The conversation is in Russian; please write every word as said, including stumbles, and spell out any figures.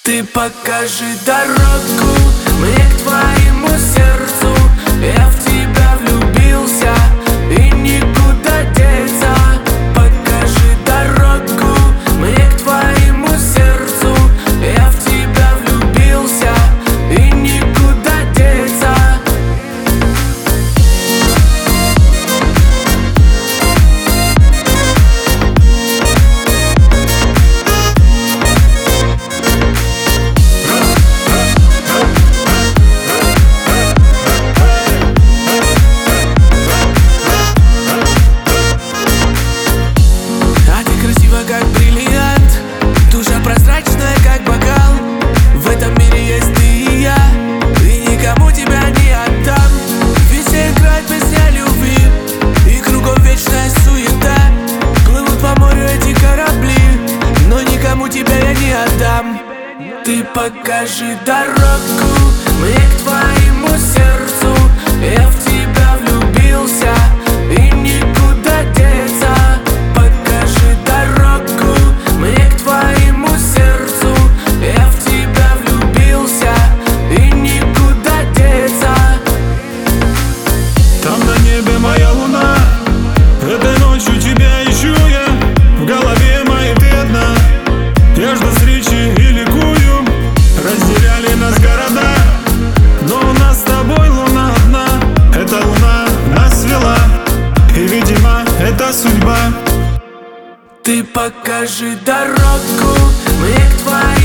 Ты покажи дорогу мне к твоему сердцу. Я в тебя влюбился и никуда деться. Покажи дорогу мне к твоему сердцу. Я в тебя влюбился и никуда деться. Как бриллиант, душа прозрачная, как бокал. В этом мире есть ты и я, и никому тебя не отдам. Везде играет песня любви, и кругом вечная суета. Плывут по морю эти корабли, но никому тебя я не отдам. Ты покажи дорогу мне к твоему сердцу. Я в тебя влюбился и никуда деться. Покажи дорогу мне к твоему сердцу. Я в тебя влюбился и никуда деться. Там на небе моя луна, этой ночью тебя ищу я. В голове моей ты одна, я жду встречи и ликую. Разделяли нас города, но у нас с тобой луна одна. Эта луна нас свела, и, видимо, это судьба. Ты покажи дорогу мне к твоему